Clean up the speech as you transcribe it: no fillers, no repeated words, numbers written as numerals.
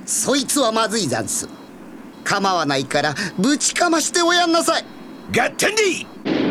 そいつはまずいざんす。構わないからぶちかましておやんなさい。 ガッテンディ